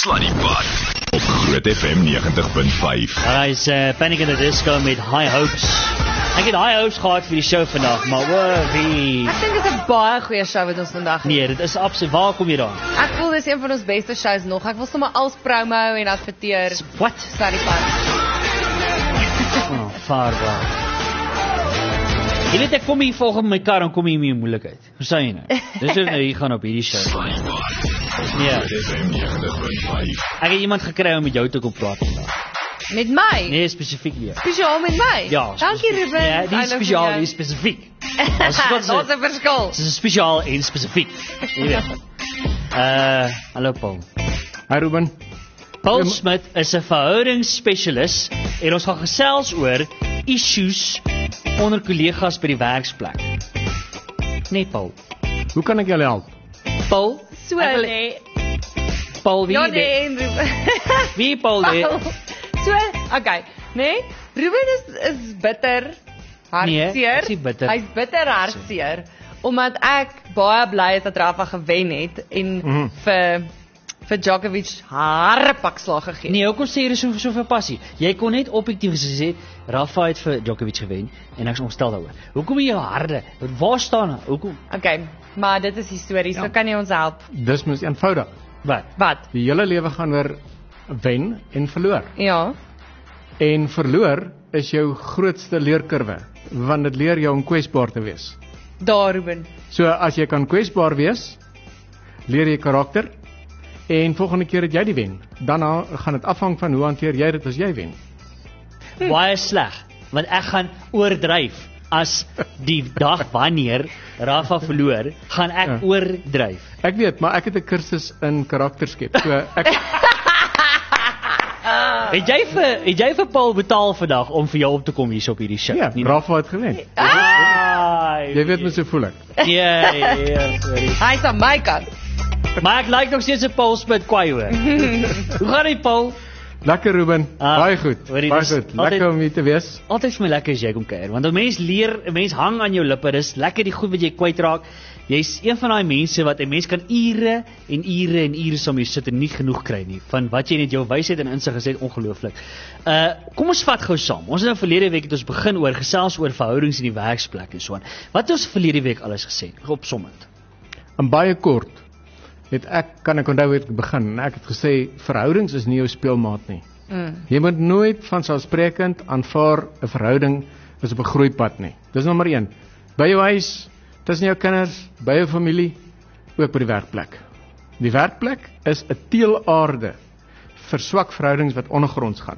Sluddypot op Groot FM 90.5. Daar is Panic in the Disco met High Hopes. Ek het high hopes gehad vir die show vandag, maar wie? Ek dink dit is 'n baie goeie show wat ons vandag het. Nee, dit is absoluut. Waar kom jy daar? Ek voel dis een van ons beste shows nog. Ek wil sommer als promo en adverteer. What? Sluddypot. Oh, vaarwel. Jy weet ek kom hier volgens my kar en kom hier mee moeilikheid. Hoe sê jy nou? Dis hoe nou hier gaan op hierdie show. Ja. Ek het iemand gekry om met jou te kom praat vandag. Met my? Nee, spesifiek nie. Spesiaal met my? Ja. Dankie Ruben. Ja, die spesiaal, die spesifiek. Daar's 'n verskil. Dit is spesiaal en spesifiek. Jy weet. Hallo Paul. Hi Ruben. Paul Smit is 'n verhoudingsspesialis en ons gaan gesels oor issues onder kollegas by die werksplek. Nee Paul. Hoe kan ek julle help? Paul? So nee. Paul wie? Ja nee, Ruben. Wie Paul nee? So, okay, nee, Ruben is bitter, hartseer. Nee, is nie bitter. Hy's bitter hartseer, omdat ek baie bly is dat Rafa gewen het en vir Djokovic harpakslag gegee. Nee, hoekom sê jy so veel passie? Jy kon net objektief gesê Rafa het vir Djokovic gewen en ek is ontstel daaroor. Hoekom jy harde? Waar staan? Hoekom? Okay, maar dit is histories, so kan jy ons help. Dis mos eenvoudig. Wat? Die hele lewe gaan oor wen en verloor. Ja. En verloor is jou grootste leerkurwe, want dit leer jou om kwesbaar te wees. Daar Ruben. So as jy kan kwesbaar wees, leer jy karakter en volgende keer het jy die wen. Daarna gaan dit afhang van hoe hanteer jy dit as jy wen. Baie sleg, want ek gaan oordryf. As die dag wanneer Rafa verloor, gaan ek oordryf. Ek weet, maar ek het 'n kursus in karakterskep. So ek Het jy vir Paul betaal vandag om vir jou op te kom hier op hierdie show? Ja, Rafa het gewen. Jy weet my so voel ek. Ja, sorry. Hy's aan my kant. Maar ek like nog steeds 'n Paul Smit kwaai hoor. Hoe gaan dit Paul? Lekker Ruben, baie goed. Hoorie, Baie goed. Lekker om hier te wees. Altyd vir my lekker as jy kom kuier, want 'n mens leer, 'n mens hang aan jou lippe. Dis lekker die goed wat jy kwytraak. Jy's een van daai mense wat 'n mens kan ure en ure en ure saam hier sit en nie genoeg kry nie van wat jy net jou wysheid en insig gesê het, ongelooflik. Kom ons vat gou saam. Ons het nou verlede week het ons begin oor gesels oor verhoudings in die werksplek en so aan. Wat het ons verlede week alles gesê? Opsommend. In baie kort kan ek onthou het begin en ek het gesê verhoudings is nie jou speelmaat nie. Jy moet nooit vanselfsprekend aanvaar 'n verhouding is op 'n groeipad nie. Dis nommer 1. By jou huis, tussen jou kinders, by jou familie, ook by die werkplek. Die werkplek is 'n teelaarde vir swak verhoudings wat ondergronds gaan.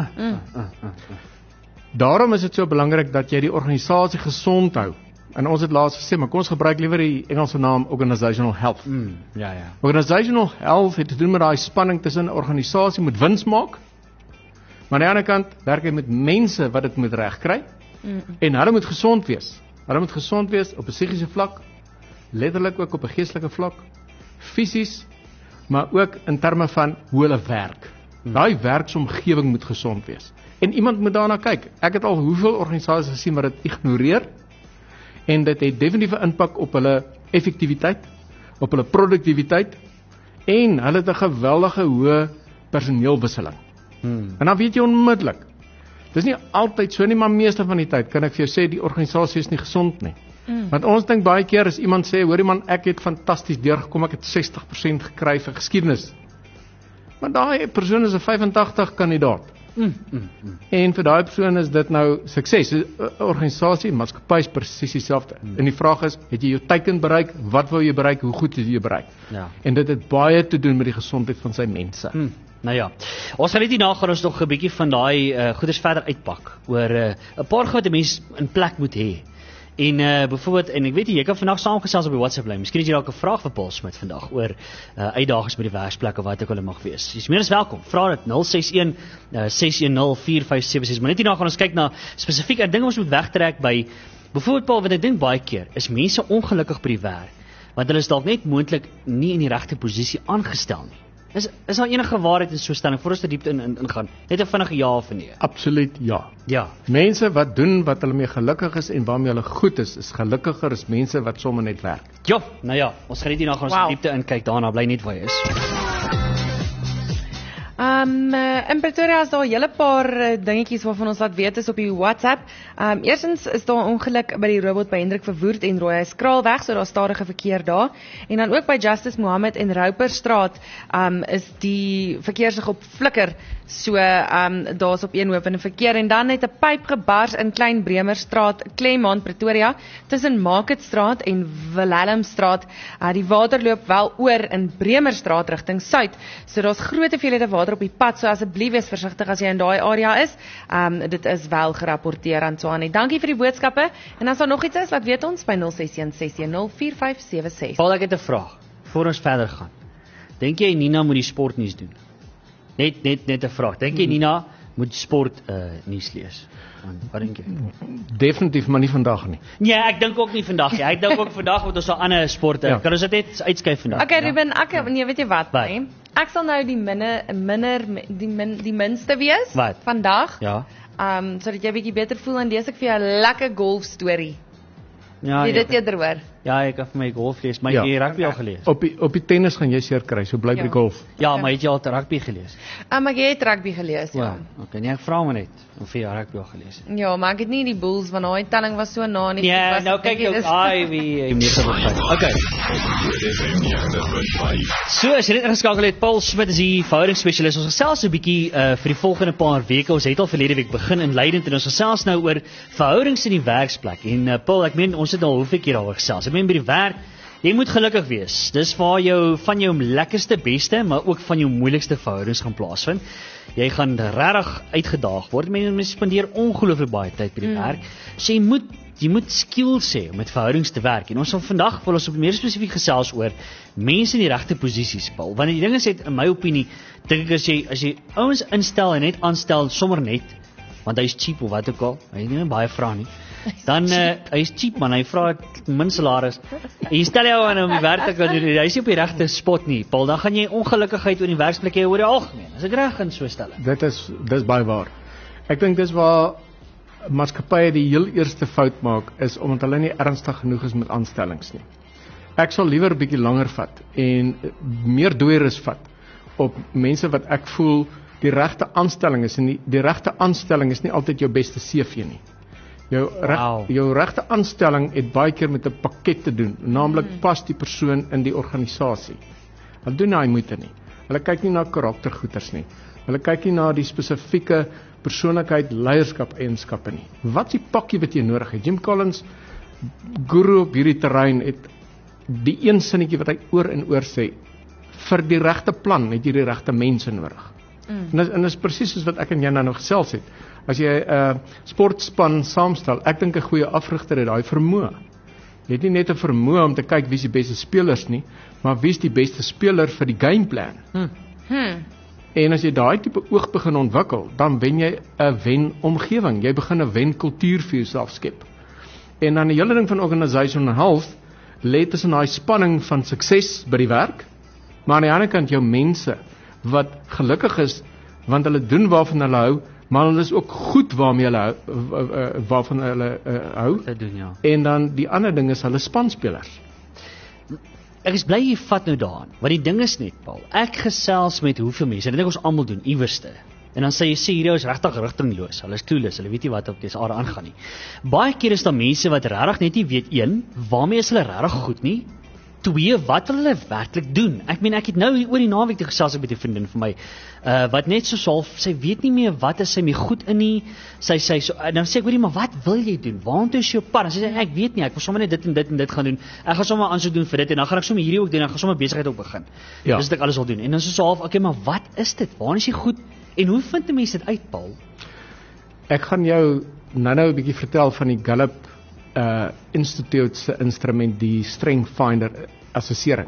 Daarom is dit so belangrik dat jy die organisasie gesond hou. En ons het laas gesê, maar kom ons gebruik liewer die Engelse naam organizational health. Ja. Organizational health het te doen met daai spanning tussen 'n organisasie moet wins maak, maar aan die ander kant werk jy met mense wat dit moet regkry en hulle moet gesond wees. Hulle moet gesond wees op 'n psigiese vlak, letterlik ook op 'n geestelike vlak, fisies, maar ook in terme van hoe hulle werk. Daai werksomgewing moet gesond wees. En iemand moet daarna kyk. Ek het al hoeveel organisasies gesien wat dit ignoreer. En dit het definitief 'n impak op hulle effektiwiteit, op hulle produktiwiteit en hulle het 'n geweldige hoë personeelwisseling. En dan weet jy onmiddellik. Dis nie altyd so nie, maar meeste van die tyd kan ek vir jou sê die organisasie is nie gesond nie. Want ons dink baie keer as iemand sê, hoorie man, ek het fantasties deurgekom, ek het 60% gekry vir geskiedenis. Maar daai persoon is 'n 85 kandidaat. En vir daai persoon is dit nou sukses. 'n Organisasie, maatskappy is presies dieselfde. En die vraag is, het jy jou teiken bereik? Wat wil jy bereik? Hoe goed het jy bereik? Ja. En dit het baie te doen met die gesondheid van sy mense. Nou ja, ons gaan net hierna gaan ons nog 'n bietjie van daai goeders verder uitpak oor 'n paar goed wat 'n mens in plek moet hê. En byvoorbeeld, en ek weet jy kan vandag saamgesels op die WhatsApp lyn. Miskien het jy dalk 'n vraag vir Paul Smit vandag oor uitdagings by die werksplek of wat ook al mag wees. Jy's meer as welkom. Vra dit 061 610 4576. Maar net hierna gaan ons kyk na spesifieke dinge ons moet wegtrek by byvoorbeeld Paul, wat ek dink baie keer is mense ongelukkig by die werk want hulle is dalk net moontlik nie in die regte posisie aangestel nie. Is daar enige waarheid in so 'n stelling voor ons te diepte ingaan? Net 'n vinnige ja of nee. Absoluut ja. Ja. Mense wat doen wat hulle mee gelukkig is en waarmee hulle goed is gelukkiger as mense wat sommer net werk. Ja, nou ja, ons gaan net hierna gaan ons diepte in kyk daarna, bly net waar jy is. In Pretoria is daar 'n hele paar dingetjies waarvan ons laat weet is op die WhatsApp. Eerstens is daar 'n ongeluk by die robot by Hendrik Verwoerd en Rooi Skraalweg, so daar stadige verkeer daar. En dan ook by Justice Mohammed en Rouperstraat is die verkeerslig op flikker. So daar's op een lopende verkeer en dan het 'n pyp gebars in Klein Bremerstraat, Claremont, Pretoria, tussen Marketstraat en Wilhelmstraat. Die water loop wel oor in Bremerstraat rigting suid. So daar's groot hoeveelhede water op die pad, so asseblief wees versigtig as jy in daai area is. Dit is wel gerapporteer aan Swanie. Dankie vir die boodskappe. En as daar nog iets is, laat weet ons by 0616104576. Paul, ek het 'n vraag voor ons verder gaan. Dink jy Nina moet die sportnuus doen? Net 'n vraag. Dink jy Nina moet sport nuus lees? Wat dink jy? Definitief, maar nie vandag nie. Nee, ek dink ook nie vandag nie. Ek dink ook vandag moet ons 'n ander sport. Ja. Kan ons dit net uitskuif vandag? Okay, Ruben, nee, weet jy wat? Wat? Nee? Ek sal nou die minste wees Wat? vandag. Ja. Sodat jy bietjie beter voel en lees ek vir jou 'n lekker golf storie. Ja, Jy dit eerder hoor. Ja, ek het vir my golf lees, maar Ja. jy het rugby al gelees. Op die tennis gaan jy seer kry, so bly by die golf. Ja, maar het jy al rugby gelees? Maar jy het rugby gelees, ja. Okay, nee, ek vra maar net of jy rugby al gelees het. Ja, maar ek het nie die Bulls van daai telling was so na nie. Nee, nou kyk jy, wie 9.5. Okay. So, as jy net ingeskakel het, Paul Smit is die verhoudingsspesialis. Ons gesels 'n bietjie vir die volgende paar weke. Ons het al verlede week begin inleidend en ons gesels nou oor verhoudings in die werksplek. En Paul, ek meen ons het al hoeveel keer daaroor gesels. Ek meen by die werk, jy moet gelukkig wees. Dis waar van jou lekkerste, beste, maar ook van jou moeilikste verhoudings gaan plaasvind. Jy gaan regtig uitgedaag word. Mense spandeer ongelooflik baie tyd by die werk. So jy moet skills hê om met verhoudings te werk. En ons wil vandag op meer spesifiek gesels oor mense in die regte posisies, Paul. Want die ding is in my opinie, dink ek as jy ouens instel en net aanstel sommer net, want hy is cheap of wat ook al, hy het nie baie vra nie. Dan hy is cheap man, hy vra min salaris. En jy stel jou aan om die werk te kan doen. Hy is nie op die regte spot nie, Paul. Dan gaan jy ongelukkigheid oor die werksplek hê oor die algemeen. As ek reg in so stel. Dis baie waar. Ek dink dis waar maatskappye die heel eerste fout maak is omdat hulle nie ernstig genoeg is met aanstellings nie. Ek sal liewer 'n bietjie langer vat en meer dooieris vat op mense wat ek voel die regte aanstelling is en die regte aanstelling is nie altyd jou beste CV nie. Jou regte aanstelling het baie keer met 'n pakket te doen, naamlik pas die persoon in die organisasie. Hulle doen nie moeite nie. Hulle kyk nie na karaktergoeders nie. Hulle kyk nie na die spesifieke persoonlikheid, leierskap eienskappe nie. Wat is die pakkie wat jy nodig het? Jim Collins, guru op hierdie terrein, het die een sinnetjie wat hy oor en oor sê, vir die regte plan het jy die regte mense nodig. En dis presies soos wat ek en jy nou gesels het. As jy 'n sportspan saamstel, ek dink 'n goeie afrigter het daai vermoë. Jy het nie net 'n vermoë om te kyk wie is die beste spelers nie, maar wie is die beste speler vir die gameplan. En as jy daai tipe oog begin ontwikkel, dan wen jy 'n wen omgewing. Jy begin 'n wen kultuur vir jouself skep. En dan die hele ding van organisational health lê tussen daai spanning van sukses by die werk, maar aan die ander kant jou mense wat gelukkig is want hulle doen waarvan hulle hou, maar hulle is ook goed waarmee hulle waarvan hulle hou. Dit doen ja. En dan die ander ding is hulle spanspelers. Ek is bly jy vat nou daaraan, want die ding is net, Paul, ek gesels met hoeveel mense, en dit dink ons almal doen, iewerste. En dan sê jy hierdie is regtig rigtingloos, hulle is clueless, hulle weet nie wat op dese aarde aangaan nie. Baie keer is daar mense wat regtig net nie weet, 1, waarmee is hulle regtig goed nie, 2, wat hulle werklik doen. Ek meen, ek het nou oor die naweek te gesels met 'n vriendin vir my, wat net so half, sy weet nie meer wat is sy mee goed in nie, sy so, dan sê ek, hoorie, maar wat wil jy doen? Waartoe is jou pad? Dan sê sy, ek weet nie, ek wil sommer net dit en dit en dit gaan doen. Ek gaan sommer aansoek doen vir dit en dan gaan ek sommer hierdie ook doen en ek gaan sommer besigheid ook begin. Ja. Dis wat ek alles wil doen. En dan so half, okay, maar wat is dit? Waar is jy goed? En hoe vind 'n mens dit uit, Paul? Ek gaan jou nou 'n bietjie vertel van die Gallup Institute se instrument, die Strength Finder assessering.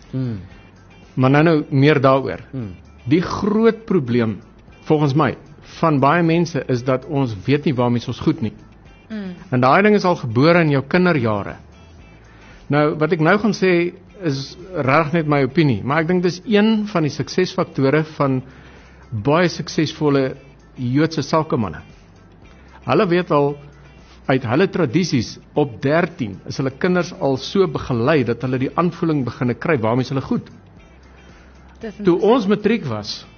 Maar nou meer daaroor. Die groot probleem volgens my van baie mense is dat ons weet nie waarmee ons goed nie. En daai ding is al gebore in jou kinderjare. Nou wat ek nou gaan sê is regtig net my opinie, maar ek dink dis een van die suksesfaktore van baie suksesvolle Joodse sakemanne. Hulle weet al uit hulle tradisies op 13 is hulle kinders al so begelei dat hulle die aanvoeling begine kry waarmee is hulle goed. Toe ons matriek was,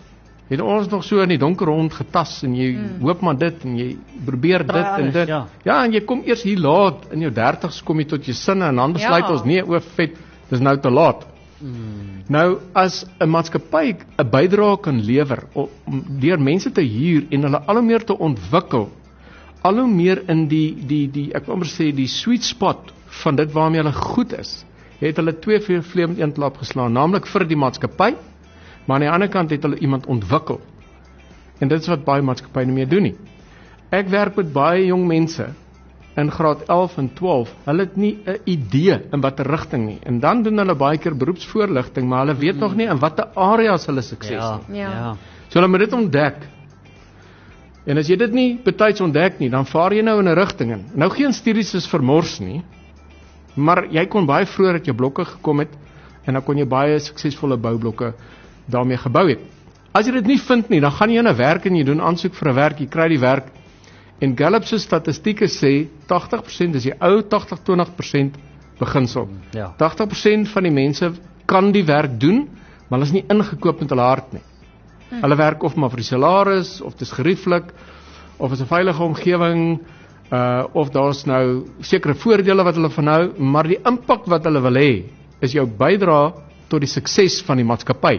Het ons nog so in die donker rond getas en jy hoop maar dit en jy probeer dit en dit. Ja, en jy kom eers hier laat in jou 30's kom jy tot jou sinne en dan besluit ons nee, vet, dis nou te laat. Nou as 'n maatskappy 'n bydrae kan lewer om deur mense te huur en hulle al hoe meer te ontwikkel, al hoe meer in die ek wil maar sê die sweet spot van dit waarmee hulle goed is, het hulle 2 vleie met 1 klap geslaan, naamlik vir die maatskappy, maar aan die ander kant het hulle iemand ontwikkel. En dit is wat baie maatskappye nie meer doen nie. Ek werk met baie jong mense in graad 11 en 12. Hulle het nie 'n idee in watter rigting nie. En dan doen hulle baie keer beroepsvoorligting, maar hulle weet nog nie in watter areas hulle sukses nie. Ja. So hulle moet dit ontdek. En as jy dit nie betyds ontdek nie, dan vaar jy nou in 'n rigting in. Nou geen studies is vermors nie, maar jy kon baie vroeër uit jou blokke gekom het en dan kon jy baie suksesvolle boublokke daarmee gebou het. As jy dit nie vind nie, dan gaan jy in 'n werk en jy doen aansoek vir 'n werk, jy kry die werk. En Gallup se statistieke sê 80% is die ou 80-20% beginsel. 80% van die mense kan die werk doen, maar hulle is nie ingekoop met hulle hart nie. Hulle werk of maar vir die salaris, of dit is gerieflik, of is 'n veilige omgewing, of daar's nou sekere voordele wat hulle van hou, maar die impak wat hulle wil hê, is jou bydrae tot die sukses van die maatskappy.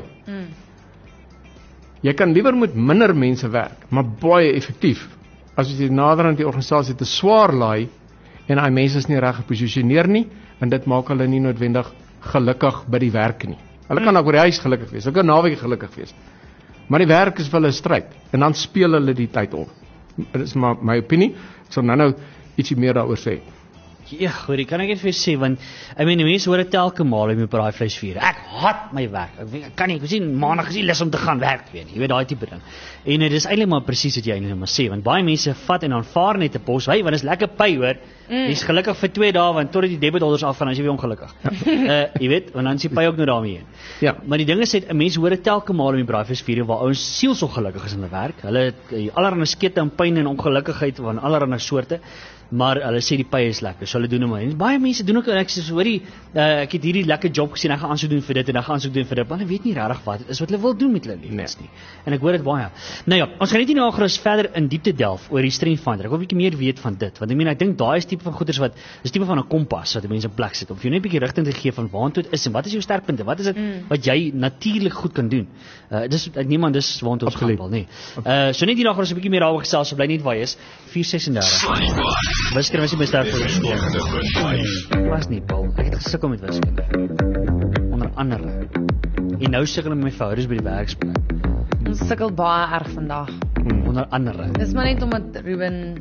Jy kan liewer met minder mense werk, maar baie effektief, as jy nader aan die organisasie te swaar laai, en daai mense is nie reg geposisioneer nie, en dit maak hulle nie noodwendig gelukkig by die werk nie. Hulle kan ook by die huis gelukkig wees, hulle kan naweek gelukkig wees, maar die werk is vir hulle 'n stryd, en dan speel hulle die tyd op. Dit is maar my opinie, ek sal nou ietsie meer daaroor sê. Ja, goed, kan ek net vir sê, want die mense hoor dit telke maal met braaivleisvuur. Ek haat my werk. Ek kan nie, ek sien maandag is nie lus om te gaan werk weer nie. Jy weet daai tipe ding. En dit is eintlik maar presies wat jy eintlik maar sê, want baie mense vat en aanvaar net 'n pos, want dit is lekker pay hoor. Jy's gelukkig vir 2 dae want totdat die debitholders afgaan, as jy weer ongelukkig. Jy weet, want dan is die pay ook nou daarmee heen. Ja. Maar die ding is net, mense hoor dit telke maal met braaivleisvuur waar ouens sielsongelukkig is in hulle werk. Hulle het allerlei skete en pyn en ongelukkigheid van allerlei soorte. Maar hulle sê die pay is lekker, so hulle doen hom maar. En baie mense doen ook, ek sê, hoorie, ek het hierdie lekker job gesien, ek gaan aansoek doen vir dit en ek gaan aansoek doen vir dit, maar hulle weet nie regtig wat dit is wat hulle wil doen met hulle lewens nie. En ek hoor dit baie. Nou ja, ons gaan net nie nou gerus verder in diepte delf oor die Strength Finder. Ek wil 'n bietjie meer weet van dit, want ek dink daai is tipe van goeders wat is tipe van 'n kompas wat mense in plek sit om vir jou net 'n bietjie rigting te gee van waartoe dit is en wat is jou sterkpunte, wat is dit wat jy natuurlik goed kan doen. Dis niemand dis waartoe ons gaan wil nie. So net hierna gaan ons 'n bietjie meer daaroor gesels, so bly net waar jy is. 4:36. Wiskunde was nie my sterk voor skool. Was nie, Paul. Ek het gesukkel met wiskunde. Onder andere. En nou sukkel ek met my verhoudings by die werksplek. Ons sukkel baie erg vandag. Onder andere. Dis maar net omdat Ruben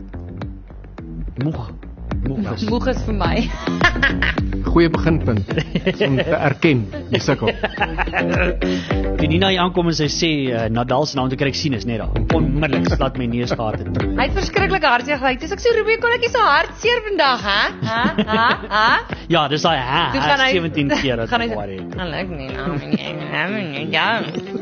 moeg is. Moeg is vir my. Goeie beginpunt om te erken jy sukkel. Toe Nina hier aankom en sy sê Nadal se naam toe kry ek sinus net daar. Onmiddellik laat my neus gehad het. Hy het verskriklike hartseer gehad. Dis ek sê Ruben, kon ek nie so hartseer vandag, hè? Ja, dis daai Toe gaan hy 17 keer dat gaan hy worry. Hallo nee, ja.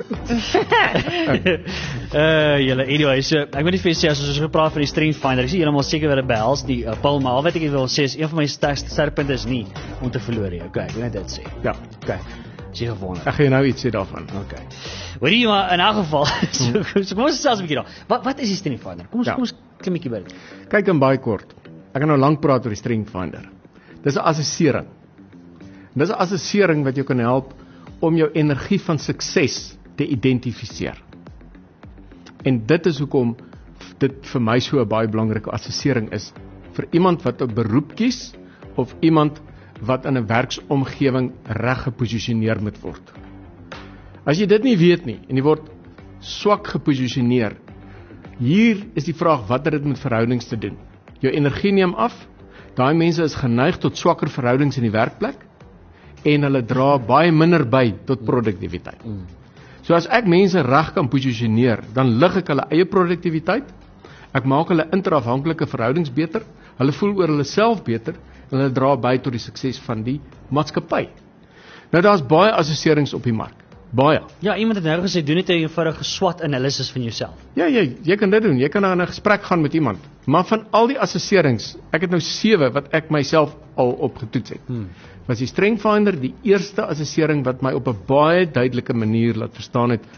Anyway, so ek wil net vir julle sê as ons gepraat van die Strength Finder, ek is heeltemal seker wat dit behels die Paul, maar al wat ek wil sê is een van my sterkpunte is nie om te verloor nie. Okay, ek wil net dit sê. Ja, okay. Sy gewone. Ek gaan jou nou iets sê daarvan. Okay. Hoorie maar in elk geval, so kom ons selfs 'n bietjie daar. Wat is die Strength Finder? Kom ons klim 'n bietjie by. Kyk in baie kort. Ek gaan nou lank praat oor die Strength Finder. Dis 'n assessering. Dis 'n assessering wat jou kan help om jou energie van sukses te identifiseer. En dit is hoekom dit vir my so 'n baie belangrike assessering is vir iemand wat 'n beroep kies of iemand wat in 'n werksomgewing reg geposisioneer moet word. As jy dit nie weet nie en jy word swak geposisioneer, hier is die vraag wat het dit met verhoudings te doen? Jou energie neem af. Daai mense is geneig tot swakker verhoudings in die werkplek en hulle dra baie minder by tot produktiwiteit. So as ek mense reg kan posisioneer, dan lig ek hulle eie produktiwiteit. Ek maak hulle interafhanklike verhoudings beter. Hulle voel oor hulle self beter en hulle dra by tot die sukses van die maatskappy. Nou daar's baie assesserings op die mark. Baie. Ja, iemand het nou gesê doen net 'n eenvoudige SWOT analysis van jouself. Ja, jy kan dit doen. Jy kan in 'n gesprek gaan met iemand. Maar van al die assesserings, ek het nou 7 wat ek myself al opgetoets het. Was die Strength Finder die eerste assessering wat my op 'n baie duidelike manier laat verstaan het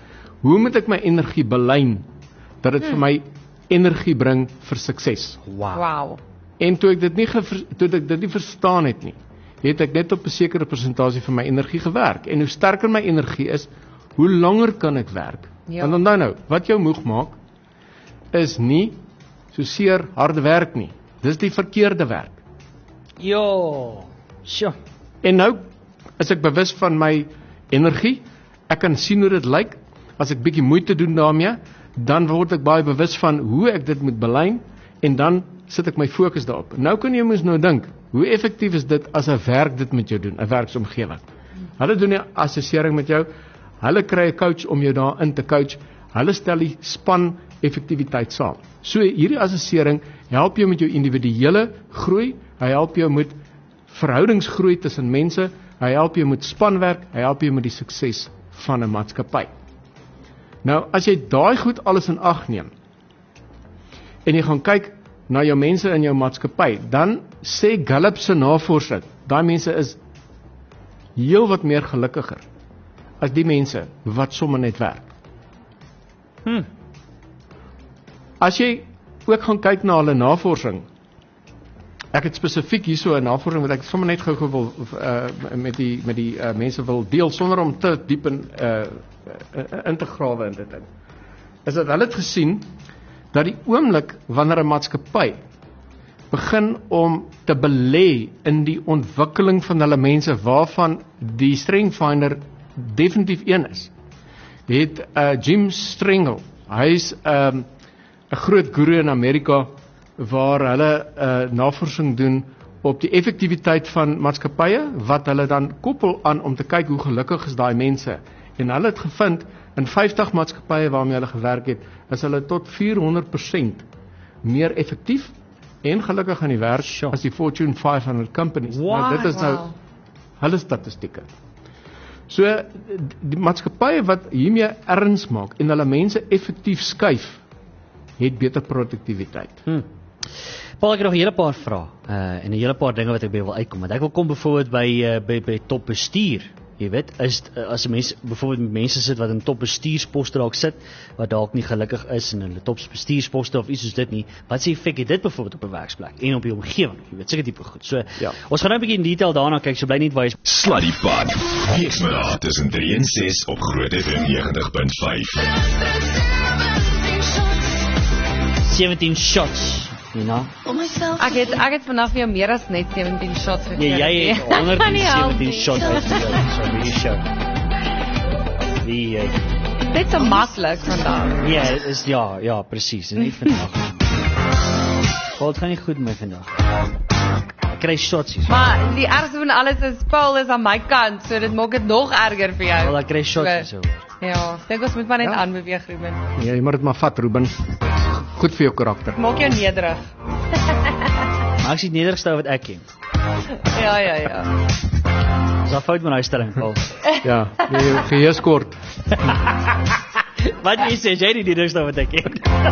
hoe moet ek my energie belyn dat dit vir my energie bring vir sukses? Wow. En toe ek dit nie verstaan het nie, het ek net op 'n sekere persentasie van my energie gewerk. En hoe sterker my energie is, hoe langer kan ek werk? Ja. Want onthou nou, wat jou moeg maak, is nie soseer harde werk nie. Dis die verkeerde werk. Ja. Sjoe. En nou is ek bewus van my energie. Ek kan sien hoe dit lyk. As ek bietjie moeite doen daarmee, dan word ek baie bewus van hoe ek dit moet belyn en dan sit ek my fokus daarop. Nou kan jy mos nou dink, hoe effektief is dit as 'n werk dit met jou doen, 'n werksomgewing. Hulle doen 'n assessering met jou. Hulle kry 'n coach om jou daarin te coach. Hulle stel die span effektiwiteit saam. So hierdie assessering help jou met jou individuele groei, hy help jou met verhoudingsgroei tussen mense, hy help jou met spanwerk, hy help jou met die sukses van 'n maatskappy. Nou, as jy daai goed alles in ag neem en jy gaan kyk na jou mense in jou maatskappy, dan sê Gallup se navorsing, daai mense is heel wat meer gelukkiger as die mense wat sommer net werk. As jy ook gaan kyk na hulle navorsing, ek het spesifiek hierso 'n navorsing wat ek sommer net gou wil met die mense wil deel sonder om te diep in te grawe in dit in. Is dat hulle het gesien dat die oomblik wanneer 'n maatskappy begin om te belê in die ontwikkeling van hulle mense, waarvan die Strengthfinder definitief een is, het Jim Stringle, hy's 'n groot guru in Amerika waar hulle navorsing doen op die effektiwiteit van maatskappye, wat hulle dan koppel aan om te kyk hoe gelukkig is daai mense. En hulle het gevind, in 50 maatskappye waarmee hulle gewerk het, is hulle tot 400% meer effektief en gelukkig aan die werk as die Fortune 500 companies. Nou, dit is nou hulle statistieke. So, die maatskappye wat hiermee erns maak en hulle mense effektief skuif, het beter produktiwiteit. Paul, ek het nog 'n hele paar vrae en 'n hele paar dinge wat ek by wil uitkom. Want ek wil kom byvoorbeeld by topbestuur. Jy weet, as 'n mens byvoorbeeld met mense sit wat in topbestuursposte dalk sit, wat dalk nie gelukkig is in hulle topbestuursposte of iets soos dit nie, wat se effek het dit byvoorbeeld op 'n werksplek en op die omgewing? Jy weet, seker tipe goed. So, ja. Ons gaan nou 'n bietjie in detail daarna kyk, so bly net waar jy is. Sluddy Pad. Weekmiddag tussen 3 en 6 op Groot FM 90.5. 17 shots. You know? Ek het vandag vir jou meer as net 17 shots gegee. Nee, jy het 117 shots uitgegee. So wie show. Dit is so maklik vandag. Ja, is ja, presies. En nie vandag. Wat gaan nie goed met vandag. Ek kry shots hier. Maar die ergste van alles is Paul is aan my kant, so dit maak dit nog erger vir jou. Wel, ek kry shots hier so. Ja, dink ons moet maar net aanbeweeg, Ruben. Ja, jy moet dit maar vat, Ruben. Goed vir jou karakter. Maak jou nederig. Maar ek sien nederigste wat ek ken. Ja. Dis 'n fout met daai stelling, Paul. Ja, jy geheus kort. Wat jy sê, jy die nederigste wat ek ken.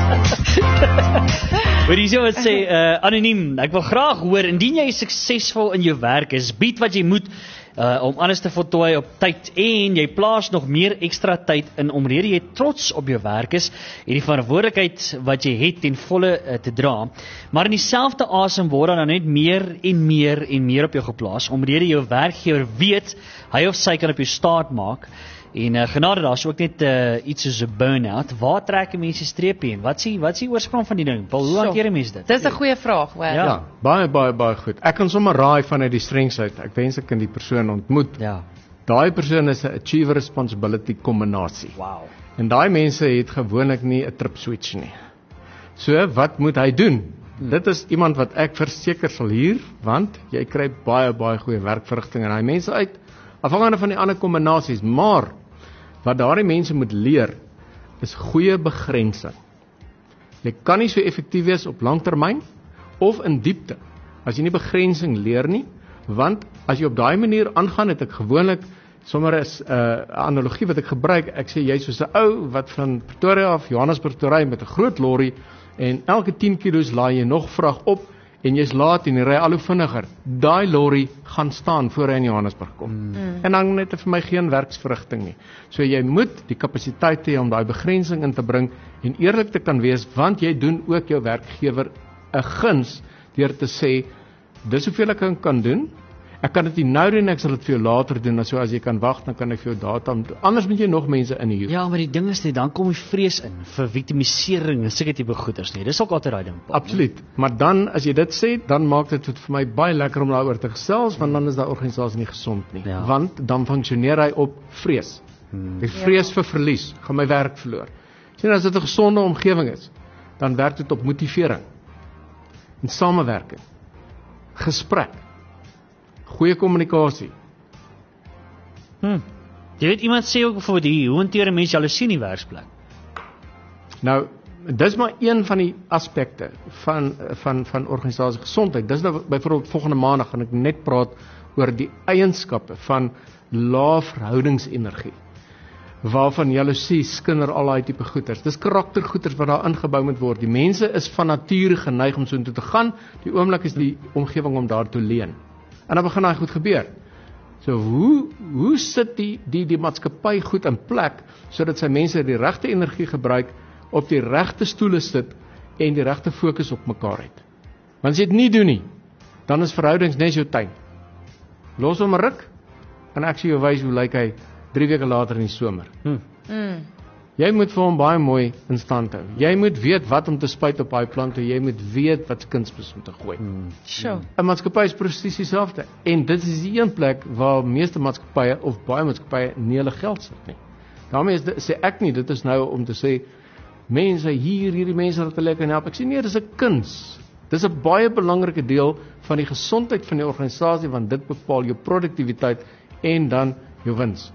Maar dis wat sê, anoniem, ek wil graag hoor, indien jy suksesvol in jou werk is, bied wat jy moet om alles te voltooi op tyd en jy plaas nog meer ekstra tyd in omrede jy trots op jou werk is en die verantwoordelikheid wat jy het ten volle te dra, maar in dieselfde asem word dan net meer en meer op jou geplaas omrede jou werkgewer weet hy of sy kan op jou staat maak. En genade, daar is ook net iets soos 'n burn-out. Waar trek mense strepe heen? Wat is die oorsprong van die ding? Paul, hoe hanteer mense dit? Dis 'n goeie vraag, hoor. Ja, baie goed. Ek kan sommer raai vanuit die strengths uit. Ek wens ek kan die persoon ontmoet. Ja. Daai persoon is 'n achiever responsibility kombinasie. Wow. En daai mense het gewoonlik nie 'n trip switch nie. So, wat moet hy doen? Dit is iemand wat ek verseker sal huur, want jy kry baie goeie werkverrigting en daai mense uit, afhangende van die ander kombinasies, maar wat daardie mense moet leer, is goeie begrensing. Jy kan nie so effektief wees op langtermyn, of in diepte, as jy nie begrensing leer nie, want as jy op daai manier aangaan, het ek gewoonlik, sommer is 'n analogie wat ek gebruik, ek sê, jy is soos 'n ou, wat van Pretoria af, Johannesburg toe ry met 'n groot lorry, en elke 10 kilos laai jy nog vrag op, en jy's laat en jy ry al hoe vinniger, daai lorry gaan staan voor hy in Johannesburg kom. En dan net vir my geen werksverrigting nie. So jy moet die kapasiteit hê om daai begrensing in te bring en eerlik te kan wees, want jy doen ook jou werkgewer 'n guns deur te sê, dis hoeveel ek kan doen. Ek kan dit nie nou doen, ek sal dit vir jou later doen, en so as jy kan wag, dan kan ek vir jou data, anders moet jy nog mense inhuur. Ja, maar die ding is net, dan kom die vrees in vir victimisering en sulke tipe goeders nie. Dis ook altyd daai ding. Absoluut. Maar dan as jy dit sê, dan maak dit vir my baie lekker om daaroor te gesels, want dan is daai organisasie nie gesond nie. Ja. Want dan funksioneer hy op vrees. Die vrees vir verlies, gaan my werk verloor. Sien, as dit 'n gesonde omgewing is, dan werk dit op motivering en samewerking, gesprek, goeie kommunikasie. Jy weet, iemand sê ook vir die, hoe hanteer 'n mens jaloesie in die werksplek? Nou, dis maar een van die aspekte van organisasie gesondheid. Dis nou byvoorbeeld volgende maandag gaan ek net praat oor die eienskappe van lae verhoudingsenergie, waarvan jaloesie, skinder, al daai tipe goeters. Dis karaktergoeters wat daar ingebou moet word. Die mense is van nature geneig om so intoe te gaan. Die oomblik is die omgewing om daartoe leen. En dan begin daai goed gebeur. So hoe sit die maatskappy goed in plek sodat sy mense die regte energie gebruik, op die regte stoele sit en die regte fokus op mekaar het. Want as jy dit nie doen nie, dan is verhoudings net jou tuin. Los hom 'n ruk en ek sê jou wys hoe lyk hy 3 weke later in die somer. Jy moet vir hom baie mooi in stand hou. Jy moet weet wat om te spuit op daai plante, jy moet weet wat kunsmis om te gooi. Sure. 'n Maatskappy is presies dieselfde. En dit is die een plek waar meeste maatskappye of baie maatskappye nie hulle geld sit nie. Daarmee sê ek nie dit is nou om te sê mense hierdie mense wat hulle lekker help. Ek sê nee, dis 'n kuns. Dis 'n baie belangrike deel van die gesondheid van die organisasie, want dit bepaal jou produktiwiteit en dan jou wins.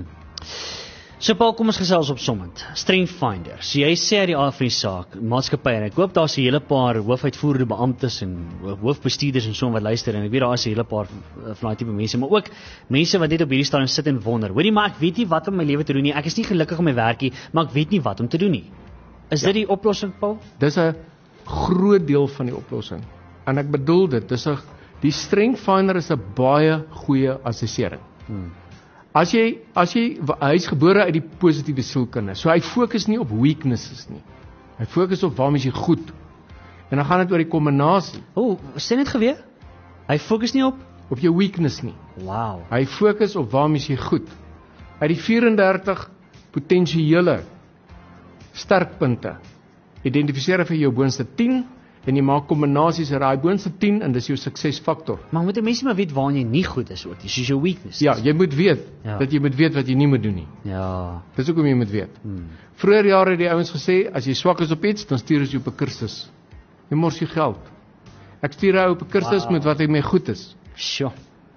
So Paul, kom ons gesels opsommend. Strength Finder. So jy sê uit die aard van die saak, maatskappye, en ek hoop daar's 'n hele paar hoofuitvoerende beamptes en hoofbestuurders en so wat luister, en ek weet daar is 'n hele paar van daai tipe mense, maar ook mense wat net op hierdie stadium sit en wonder. Hoorie, maar ek weet nie wat om my lewe te doen nie. Ek is nie gelukkig in my werk nie, maar ek weet nie wat om te doen nie. Is dit die oplossing, Paul? Dis 'n groot deel van die oplossing. En ek bedoel dit, die Strength Finder is 'n baie goeie assessering. As jy hy's gebore uit die positiewe sielkunde. So hy fokus nie op weaknesses nie. Hy fokus op waarmee jy goed. En dan gaan dit oor die kombinasie. Sê net geweer. Hy fokus nie op jou weakness nie. Wow. Hy fokus op waarmee jy goed. Uit die 34 potensiële sterkpunte identifiseer vir jou boonste 10 en jy maak kombinasies uit daai boonste 10 en dis jou suksesfaktor. Maar moet 'n mens maar weet waar jy nie goed is ook nie, soos jou weakness. Ja, jy moet weet dat jy moet weet wat jy nie moet doen nie. Ja. Dis hoekom jy moet weet. Vroeger jare het die ouens gesê as jy swak is op iets, dan stuur jy op 'n kursus. Jy mors jou geld. Ek stuur jou op 'n kursus met wat hy mee goed is. Sjoe.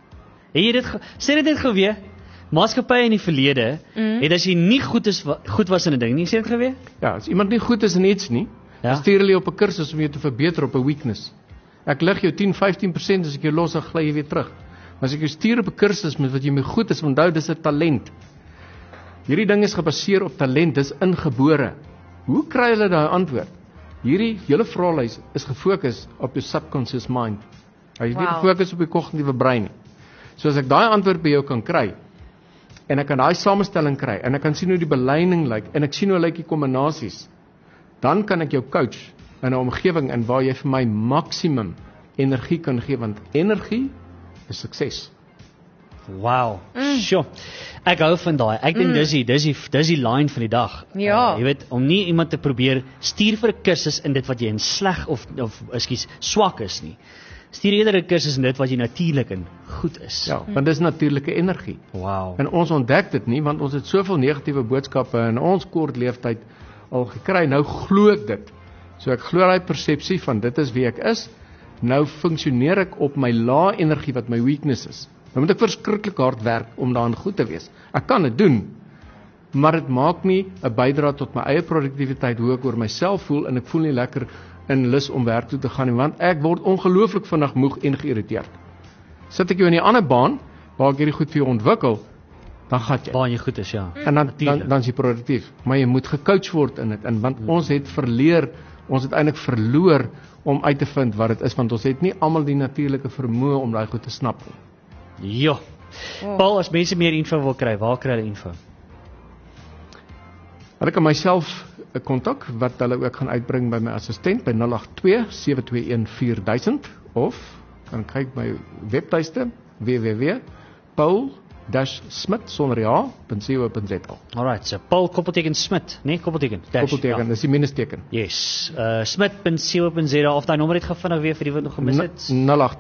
Sê dit net geweer. Maatskappye in die verlede het as jy nie goed was in 'n ding nie, sê dit geweer? Ja, as iemand nie goed is in iets nie, dan stuur hulle op 'n kursus om jou te verbeter op 'n weakness. Ek lig jou 10-15% as ek jou los, dan gly jy weer terug. Maar as ek jou stuur op 'n kursus met wat jy mee goed is, onthou dis 'n talent. Hierdie ding is gebaseer op talent, dis ingebore. Hoe kry hulle daai antwoord? Hierdie hele vraelys is gefokus op jou subconscious mind. Hy is nie gefokus op die kognitiewe brein nie. So as ek daai antwoord by jou kan kry, en ek kan daai samestelling kry, en ek kan sien hoe die beleining lyk, en ek sien hoe lyk die kombinasies, dan kan ek jou coach in 'n omgewing in waar jy vir my maksimum energie kan gee, want energie is sukses. Wow. Sjoe. Ek hou van daai. Ek dink dis die line van die dag. Ja. Jy weet, om nie iemand te probeer stuur vir 'n kursus in dit wat jy in sleg of swak is nie. Stuur eerder 'n kursus in dit wat jy natuurlik in goed is. Ja, want dis natuurlike energie. Wow. En ons ontdek dit nie, want ons het soveel negatiewe boodskappe in ons kort leeftyd al gekry. Nou glo ek dit. So ek glo daai persepsie van dit is wie ek is. Nou funksioneer ek op my lae energie wat my weakness is. Nou moet ek verskriklik hard werk om daarin goed te wees. Ek kan dit doen, maar dit maak nie 'n bydrae tot my eie produktiwiteit, hoe ek oor myself voel, en ek voel nie lekker in lus om werk toe te gaan nie, want ek word ongelooflik vinnig moeg en geïrriteerd. Sit ek jou in 'n ander baan waar ek hierdie goed vir jou ontwikkel, dan gaan jy. Waar jy goed is, ja. En dan is jy produktief, maar jy moet gecoach word in dit, want ons het verleer ons het eintlik verloor om uit te vind wat dit is, want ons het nie almal die natuurlike vermoë om daai goed te snap nie. Ja. Paul, as mense meer info wil kry, waar kry hulle info? Hulle kan myself kontak, wat hulle ook gaan uitbring by my assistent by 082-721-4000 of kan kyk my webtuiste www.paul-smit.co.za. Alright, so Paul koppelteken Smit, nee, koppelteken. Koppelteken, dis die minusteken. Yes, smit.co.za of daai nommer het gevinnig weer vir die wat nog gemis het.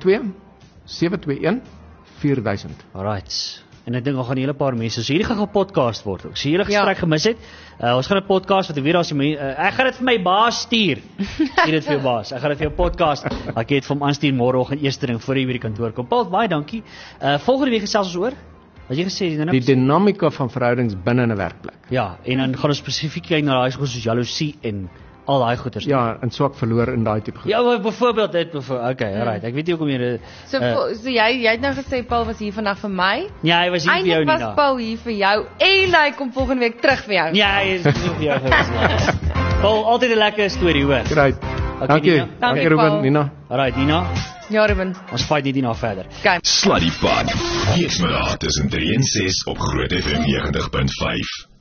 082-721-4000. Alright. En ek dink nog gaan 'n hele paar mense. So hierdie gaan gepodcast word ook. So hierdie gesprek gemis het. Ons gaan 'n podcast wat ek weet daar's ek gaan dit vir my baas stuur. Stuur dit vir jou baas. Ek gaan dit vir jou podcast. Ek het vir hom aanstuur môreoggend eerste ding voor hy by die kantoor kom. Paul, baie dankie. Volgende week gesels ons oor wat jy gesê het, die dinamika van verhoudings binne 'n werkplek. Ja, en dan gaan ons spesifiek kyk na daai soos jaloesie en al daai goeters. Ja, en swak verloor in daai tipe goed. Ja, byvoorbeeld dit okay, alright. Ek weet nie hoekom jy So jy het nou gesê Paul was hier vandag vir my. Ja, hy was hier vir jou, Nina. Eintlik was Paul hier vir jou en hy kom volgende week terug vir jou. Ja, hy is nie vir jou gewees. Paul, altyd 'n lekker storie, hoor. Great. Dankie. Dankie Ruben, Nina. Alright, Nina. Ja, Ruben. Ons fight nie Nina verder. Okay. Sluddy Pad. Weekmiddag tussen 3 en 6 op Groot FM 90.5.